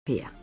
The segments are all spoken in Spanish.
Pía.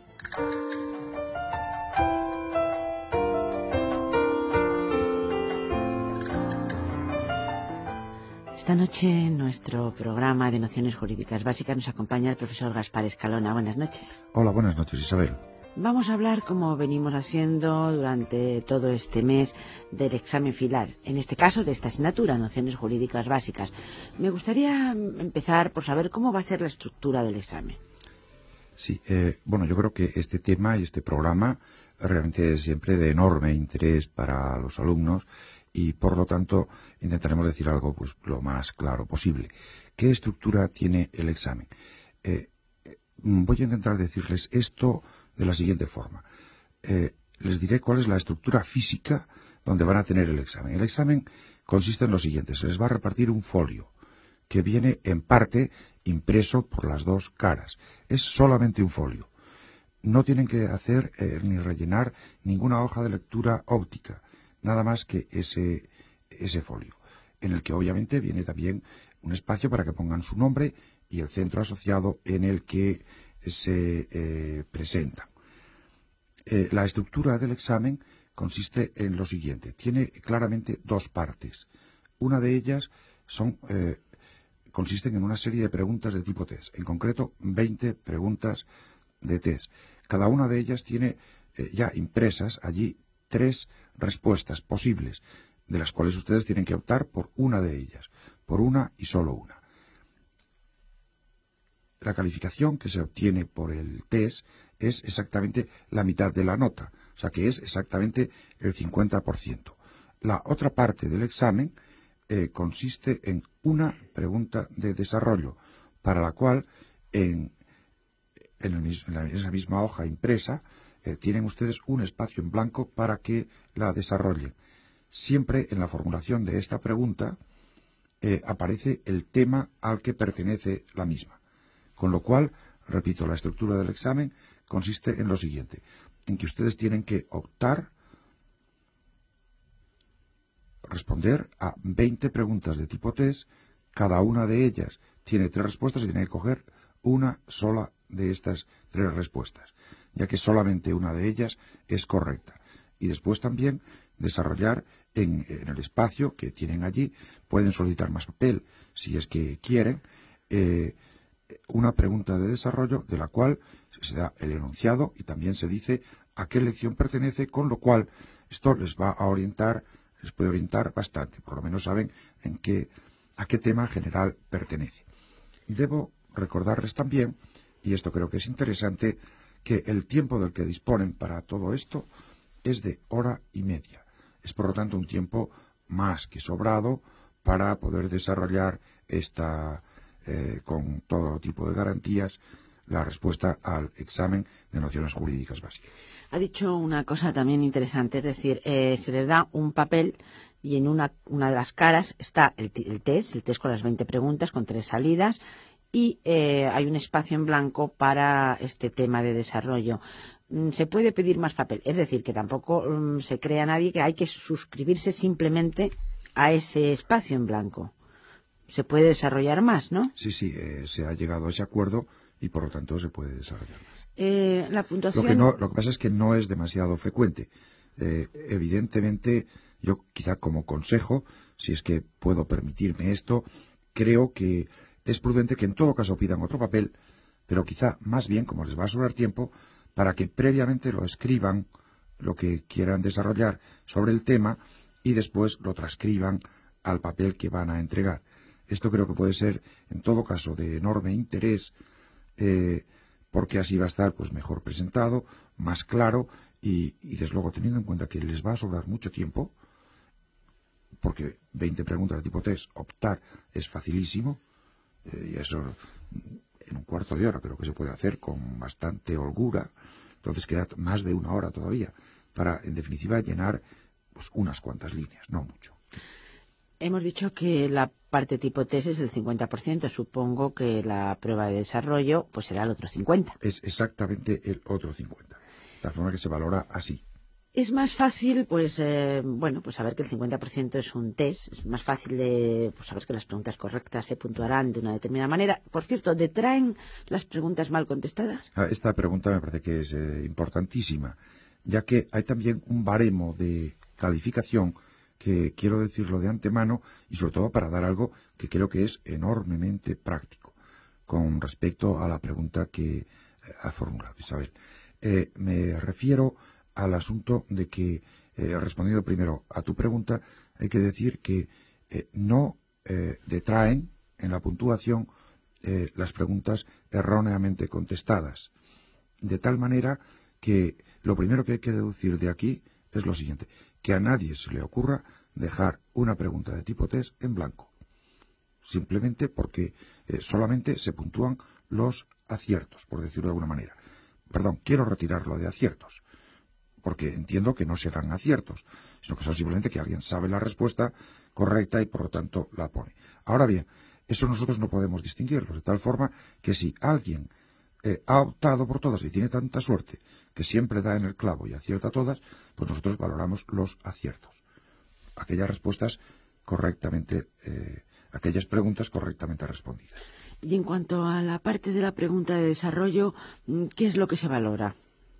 Esta noche en nuestro programa de Nociones Jurídicas Básicas nos acompaña el profesor Gaspar Escalona. Buenas noches. Hola, buenas noches, Isabel. Vamos a hablar, como venimos haciendo durante todo este mes, del examen final, en este caso de esta asignatura, Nociones Jurídicas Básicas. Me gustaría empezar por saber cómo va a ser la estructura del examen. Sí, yo creo que este tema y este programa realmente es siempre de enorme interés para los alumnos y, por lo tanto, intentaremos decir algo pues lo más claro posible. ¿Qué estructura tiene el examen? Voy a intentar decirles esto de la siguiente forma. Les diré cuál es la estructura física donde van a tener el examen. El examen consiste en lo siguiente. Se les va a repartir un folio que viene en parte impreso por las dos caras. Es solamente un folio. No tienen que hacer ni rellenar ninguna hoja de lectura óptica, nada más que ese folio, en el que obviamente viene también un espacio para que pongan su nombre y el centro asociado en el que se presentan. La estructura del examen consiste en lo siguiente. Tiene claramente dos partes. Una de ellas consisten en una serie de preguntas de tipo test, en concreto 20 preguntas de test. Cada una de ellas tiene ya impresas allí 3 respuestas posibles, de las cuales ustedes tienen que optar por una de ellas, por una y solo una. La calificación que se obtiene por el test es exactamente la mitad de la nota, o sea que es exactamente el 50%. La otra parte del examen consiste en una pregunta de desarrollo, para la cual en esa misma hoja impresa tienen ustedes un espacio en blanco para que la desarrollen. Siempre en la formulación de esta pregunta aparece el tema al que pertenece la misma. Con lo cual, repito, la estructura del examen consiste en lo siguiente, en que ustedes tienen que responder a 20 preguntas de tipo test, cada una de ellas tiene 3 respuestas y tienen que coger una sola de estas 3 respuestas, ya que solamente una de ellas es correcta. Y después también desarrollar en el espacio que tienen allí, pueden solicitar más papel si es que quieren, una pregunta de desarrollo de la cual se da el enunciado y también se dice a qué lección pertenece, con lo cual esto les va a orientar, les puede orientar bastante, por lo menos saben a qué tema general pertenece. Debo recordarles también, y esto creo que es interesante, que el tiempo del que disponen para todo esto es de 1 hora y media. Es por lo tanto un tiempo más que sobrado para poder desarrollar con todo tipo de garantías la respuesta al examen de nociones jurídicas básicas. Ha dicho una cosa también interesante, es decir, se les da un papel y en una de las caras está el test con las 20 preguntas, con 3 salidas, y hay un espacio en blanco para este tema de desarrollo. Se puede pedir más papel, es decir, que tampoco se crea nadie que hay que suscribirse simplemente a ese espacio en blanco. Se puede desarrollar más, ¿no? Sí, se ha llegado a ese acuerdo y por lo tanto se puede desarrollar más. La puntuación... Lo que pasa es que no es demasiado frecuente. Evidentemente, yo quizá como consejo, si es que puedo permitirme esto, creo que es prudente que en todo caso pidan otro papel, pero quizá más bien, como les va a sobrar tiempo, para que previamente lo escriban, lo que quieran desarrollar sobre el tema, y después lo transcriban al papel que van a entregar. Esto creo que puede ser, en todo caso, de enorme interés, porque así va a estar pues mejor presentado, más claro, y desde luego teniendo en cuenta que les va a sobrar mucho tiempo, porque 20 preguntas de tipo test, optar es facilísimo, y eso en un cuarto de hora creo que se puede hacer con bastante holgura. Entonces queda más de 1 hora todavía para, en definitiva, llenar pues unas cuantas líneas, no mucho. Hemos dicho que la parte tipo test es el 50%. Supongo que la prueba de desarrollo pues será el otro 50%. Es exactamente el otro 50%. De tal forma que se valora así. Es más fácil, pues, pues saber que el 50% es un test. Es más fácil de saber que las preguntas correctas se puntuarán de una determinada manera. Por cierto, ¿detraen las preguntas mal contestadas? Esta pregunta me parece que es importantísima, ya que hay también un baremo de calificación que quiero decirlo de antemano y sobre todo para dar algo que creo que es enormemente práctico con respecto a la pregunta que ha formulado Isabel. Me refiero al asunto de que, respondiendo primero a tu pregunta, hay que decir que no detraen en la puntuación las preguntas erróneamente contestadas. De tal manera que lo primero que hay que deducir de aquí es lo siguiente, que a nadie se le ocurra dejar una pregunta de tipo test en blanco, simplemente porque solamente se puntúan los aciertos, por decirlo de alguna manera. Perdón, quiero retirarlo de aciertos, porque entiendo que no serán aciertos, sino que son simplemente que alguien sabe la respuesta correcta y por lo tanto la pone. Ahora bien, eso nosotros no podemos distinguirlo, de tal forma que si alguien ha optado por todas y tiene tanta suerte que siempre da en el clavo y acierta todas, pues nosotros valoramos los aciertos. Aquellas respuestas correctamente, aquellas preguntas correctamente respondidas. Y en cuanto a la parte de la pregunta de desarrollo, ¿qué es lo que se valora?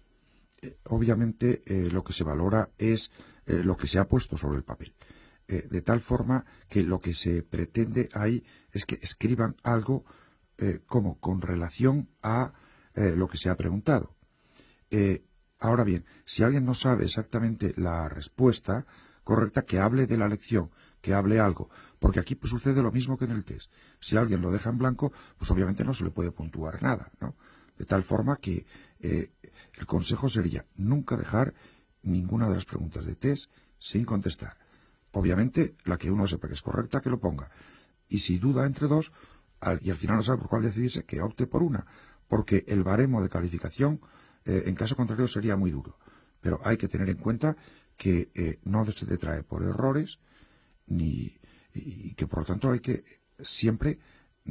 Obviamente lo que se valora es lo que se ha puesto sobre el papel. De tal forma que lo que se pretende ahí es que escriban algo como con relación a lo que se ha preguntado. Ahora bien, si alguien no sabe exactamente la respuesta correcta, que hable de la lección, que hable algo, porque aquí pues, sucede lo mismo que en el test. Si alguien lo deja en blanco, pues obviamente no se le puede puntuar nada, ¿no? De tal forma que el consejo sería nunca dejar ninguna de las preguntas de test sin contestar. Obviamente, la que uno sepa que es correcta, que lo ponga. Y si duda entre dos, y al final no sabe por cuál decidirse, que opte por una, porque el baremo de calificación, en caso contrario, sería muy duro. Pero hay que tener en cuenta que no se detrae por errores, y que por lo tanto hay que siempre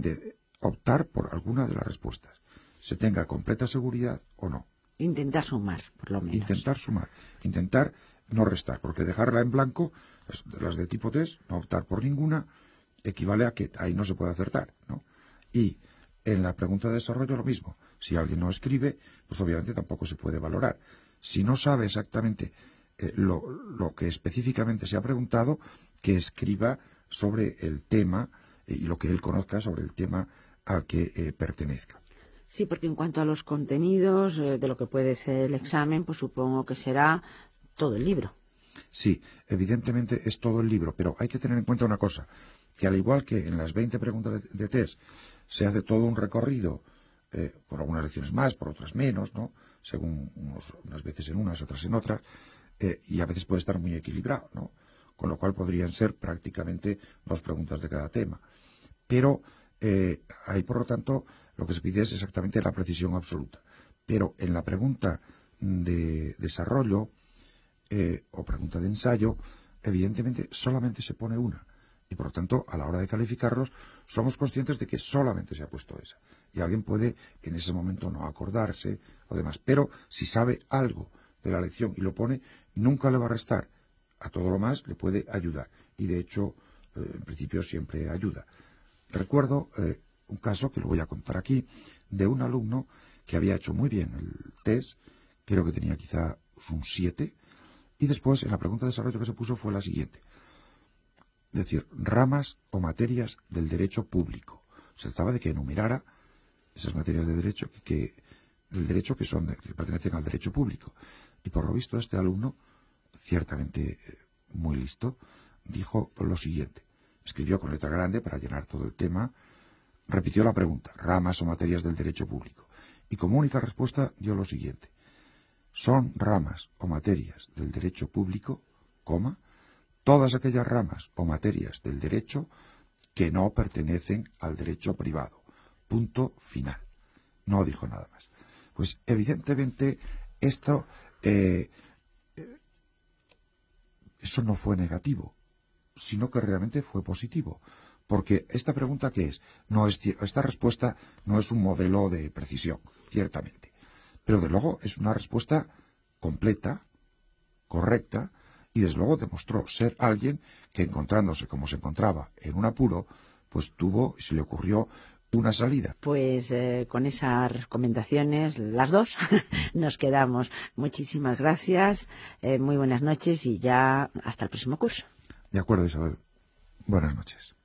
optar por alguna de las respuestas, se tenga completa seguridad o no. Intentar sumar, por lo menos. Intentar sumar, intentar no restar, porque dejarla en blanco, las de tipo test, no optar por ninguna, equivale a que ahí no se puede acertar, ¿no? Y en la pregunta de desarrollo lo mismo. Si alguien no escribe, pues obviamente tampoco se puede valorar. Si no sabe exactamente lo que específicamente se ha preguntado, que escriba sobre el tema y lo que él conozca sobre el tema al que pertenezca. Sí, porque en cuanto a los contenidos de lo que puede ser el examen, pues supongo que será todo el libro. Sí, evidentemente es todo el libro, pero hay que tener en cuenta una cosa, que al igual que en las 20 preguntas de test se hace todo un recorrido, por algunas lecciones más, por otras menos, ¿no? Según unas veces en unas, otras en otras, y a veces puede estar muy equilibrado, ¿no? Con lo cual podrían ser prácticamente 2 preguntas de cada tema. Pero ahí, por lo tanto, lo que se pide es exactamente la precisión absoluta. Pero en la pregunta de desarrollo o pregunta de ensayo, evidentemente solamente se pone una. Y por lo tanto, a la hora de calificarlos, somos conscientes de que solamente se ha puesto esa. Y alguien puede en ese momento no acordarse o demás. Pero si sabe algo de la lección y lo pone, nunca le va a restar. A todo lo más le puede ayudar. Y de hecho, en principio siempre ayuda. Recuerdo un caso que lo voy a contar aquí, de un alumno que había hecho muy bien el test, creo que tenía quizá un 7, y después en la pregunta de desarrollo que se puso fue la siguiente. Es decir, ramas o materias del derecho público. Se trataba de que enumerara esas materias de derecho del derecho que pertenecen al derecho público. Y por lo visto este alumno, ciertamente muy listo, dijo lo siguiente. Escribió con letra grande para llenar todo el tema, repitió la pregunta, ramas o materias del derecho público, y como única respuesta dio lo siguiente. Son ramas o materias del derecho público, todas aquellas ramas o materias del derecho que no pertenecen al derecho privado. Punto final. No dijo nada más. Pues evidentemente esto, eso no fue negativo, sino que realmente fue positivo. Porque esta pregunta, ¿qué es? Esta respuesta no es un modelo de precisión, ciertamente. Pero de luego es una respuesta completa, correcta y desde luego demostró ser alguien que, encontrándose como se encontraba en un apuro, pues tuvo, se le ocurrió una salida. Pues con esas recomendaciones, las dos, nos quedamos. Muchísimas gracias, muy buenas noches y ya hasta el próximo curso. De acuerdo, Isabel. Buenas noches.